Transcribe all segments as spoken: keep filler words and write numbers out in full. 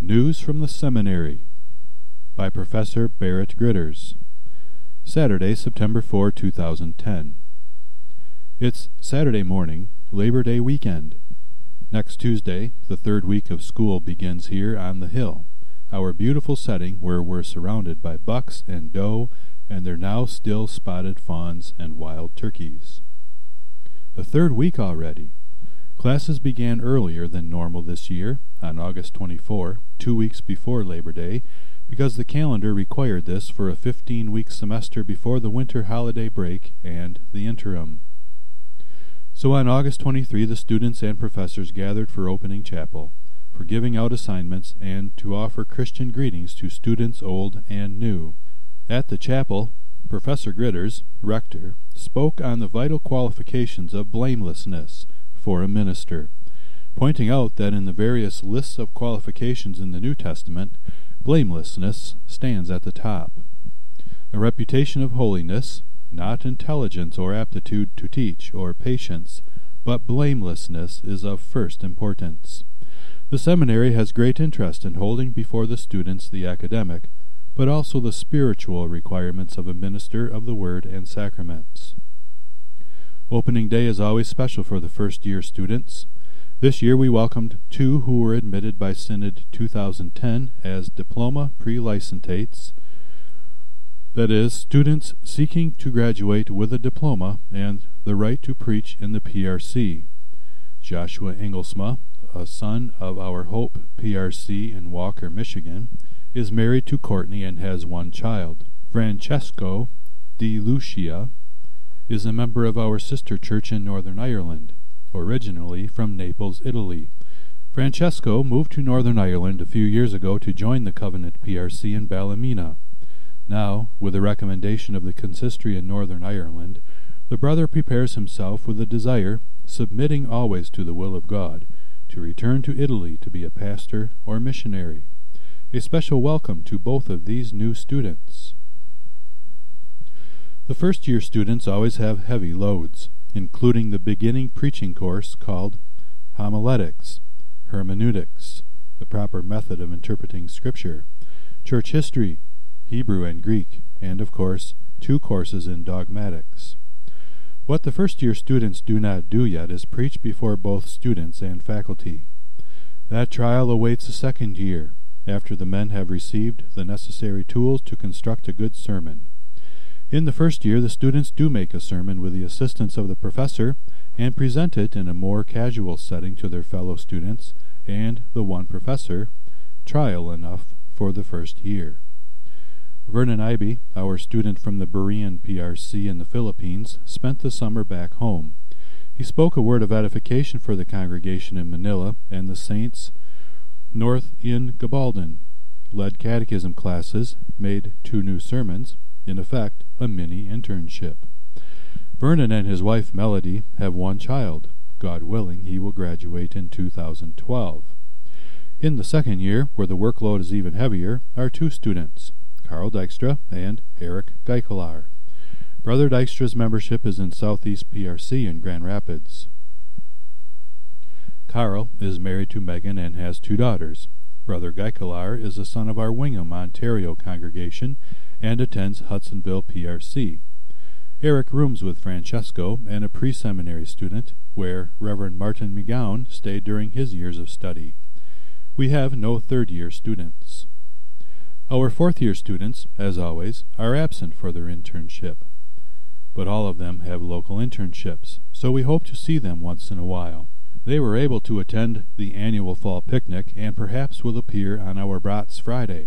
News from the Seminary by Professor Barrett Gritters. Saturday, September fourth, two thousand ten. It's Saturday morning, Labor Day weekend. Next Tuesday, the third week of school begins here on the hill, our beautiful setting where we're surrounded by bucks and doe and their now still spotted fawns and wild turkeys. The third week already. Classes began earlier than normal this year, on August twenty-fourth, two weeks before Labor Day, because the calendar required this for a fifteen-week semester before the winter holiday break and the interim. So on August twenty-third, the students and professors gathered for opening chapel, for giving out assignments, and to offer Christian greetings to students old and new. At the chapel, Professor Gritters, rector, spoke on the vital qualifications of blamelessness for a minister, pointing out that in the various lists of qualifications in the New Testament, blamelessness stands at the top. A reputation of holiness, not intelligence or aptitude to teach or patience, but blamelessness is of first importance. The seminary has great interest in holding before the students the academic, but also the spiritual requirements of a minister of the Word and sacraments. Opening day is always special for the first-year students. This year we welcomed two who were admitted by Synod two thousand ten as diploma pre-licentates, that is, students seeking to graduate with a diploma and the right to preach in the P R C. Joshua Engelsma, a son of Our Hope P R C in Walker, Michigan, is married to Courtney and has one child. Francesco Di Lucia is a member of our sister church in Northern Ireland, originally from Naples, Italy. Francesco moved to Northern Ireland a few years ago to join the Covenant P R C in Ballymena. Now, with the recommendation of the consistory in Northern Ireland, the brother prepares himself with a desire, submitting always to the will of God, to return to Italy to be a pastor or missionary. A special welcome to both of these new students. The first-year students always have heavy loads, including the beginning preaching course called Homiletics, Hermeneutics, the proper method of interpreting Scripture, Church History, Hebrew and Greek, and, of course, two courses in dogmatics. What the first-year students do not do yet is preach before both students and faculty. That trial awaits the second year, after the men have received the necessary tools to construct a good sermon. In the first year, the students do make a sermon with the assistance of the professor and present it in a more casual setting to their fellow students and the one professor, trial enough for the first year. Vernon Ibe, our student from the Berean P R C in the Philippines, spent the summer back home. He spoke a word of edification for the congregation in Manila and the saints north in Gabaldon, led catechism classes, made two new sermons, in effect, a mini-internship. Vernon and his wife Melody have one child. God willing, he will graduate in two thousand twelve. In the second year, where the workload is even heavier, are two students, Carl Dykstra and Eric Geikelar. Brother Dykstra's membership is in Southeast P R C in Grand Rapids. Carl is married to Megan and has two daughters. Brother Geikelar is a son of our Wingham, Ontario congregation and attends Hudsonville P R C. Eric rooms with Francesco and a pre-seminary student, where Reverend Martin McGowan stayed during his years of study. We have no third-year students. Our fourth-year students, as always, are absent for their internship. But all of them have local internships, so we hope to see them once in a while. They were able to attend the annual fall picnic and perhaps will appear on our Brats Friday.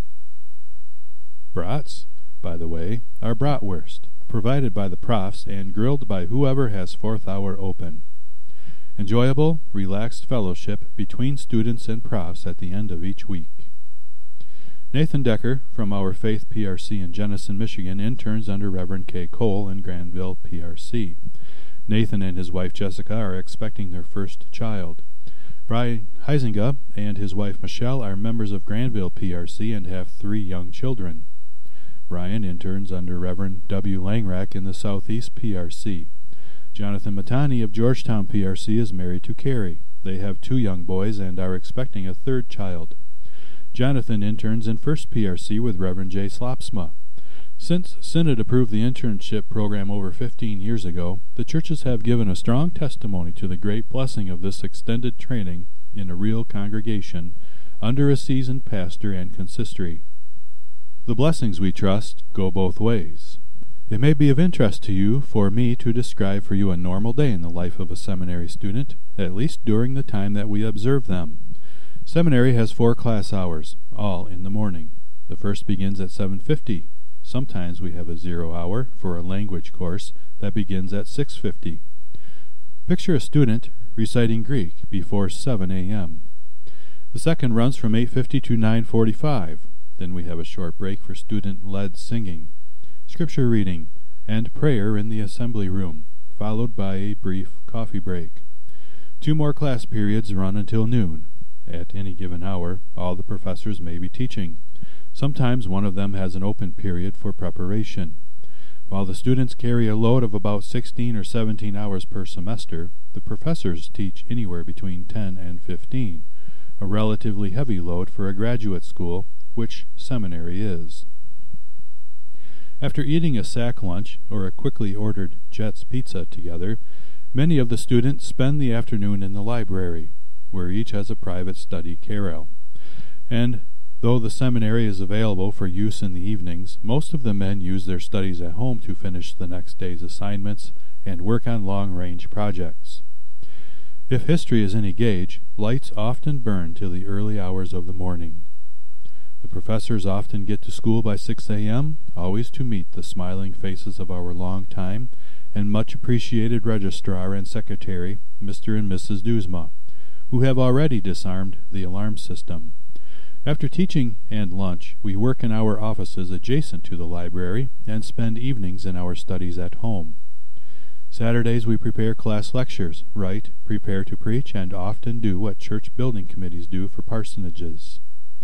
Brats, by the way, are bratwurst, provided by the profs and grilled by whoever has fourth hour open. Enjoyable, relaxed fellowship between students and profs at the end of each week. Nathan Decker, from our Faith P R C in Jenison, Michigan, interns under Reverend K. Cole in Granville P R C. Nathan and his wife Jessica are expecting their first child. Brian Heisinga and his wife Michelle are members of Granville P R C and have three young children. Brian interns under Reverend W. Langrack in the Southeast P R C. Jonathan Matani of Georgetown P R C is married to Carrie. They have two young boys and are expecting a third child. Jonathan interns in First P R C with Reverend J. Slopsma. Since Synod approved the internship program over fifteen years ago, the churches have given a strong testimony to the great blessing of this extended training in a real congregation under a seasoned pastor and consistory. The blessings, we trust, go both ways. It may be of interest to you for me to describe for you a normal day in the life of a seminary student, at least during the time that we observe them. Seminary has four class hours, all in the morning. The first begins at seven fifty. Sometimes we have a zero hour for a language course that begins at six fifty. Picture a student reciting Greek before seven a.m. The second runs from eight fifty to nine forty-five. Then we have a short break for student-led singing, scripture reading, and prayer in the assembly room, followed by a brief coffee break. Two more class periods run until noon. At any given hour, all the professors may be teaching. Sometimes one of them has an open period for preparation. While the students carry a load of about sixteen or seventeen hours per semester, the professors teach anywhere between ten and fifteen, a relatively heavy load for a graduate school, which seminary is. After eating a sack lunch or a quickly ordered Jets pizza together, many of the students spend the afternoon in the library, where each has a private study carrel. And though the seminary is available for use in the evenings, most of the men use their studies at home to finish the next day's assignments and work on long-range projects. If history is any gauge, lights often burn till the early hours of the morning. The professors often get to school by six a.m., always to meet the smiling faces of our long-time and much appreciated registrar and secretary, Mister and Missus Duzma, who have already disarmed the alarm system. After teaching and lunch, we work in our offices adjacent to the library and spend evenings in our studies at home. Saturdays we prepare class lectures, write, prepare to preach, and often do what church building committees do for parsonages.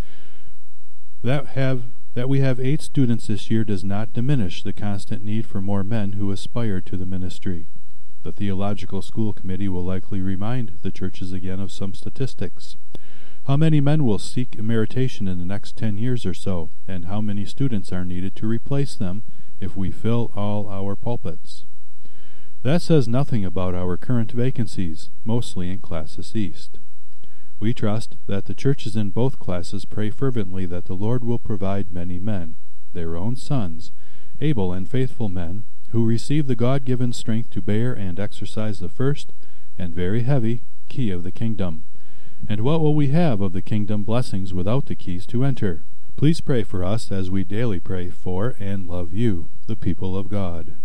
That have that we have eight students this year does not diminish the constant need for more men who aspire to the ministry. The Theological School Committee will likely remind the churches again of some statistics. How many men will seek emeritation in the next ten years or so, and how many students are needed to replace them if we fill all our pulpits? That says nothing about our current vacancies, mostly in Classis East. We trust that the churches in both classes pray fervently that the Lord will provide many men, their own sons, able and faithful men, who receive the God-given strength to bear and exercise the first, and very heavy, key of the kingdom. And what will we have of the kingdom blessings without the keys to enter? Please pray for us as we daily pray for and love you, the people of God.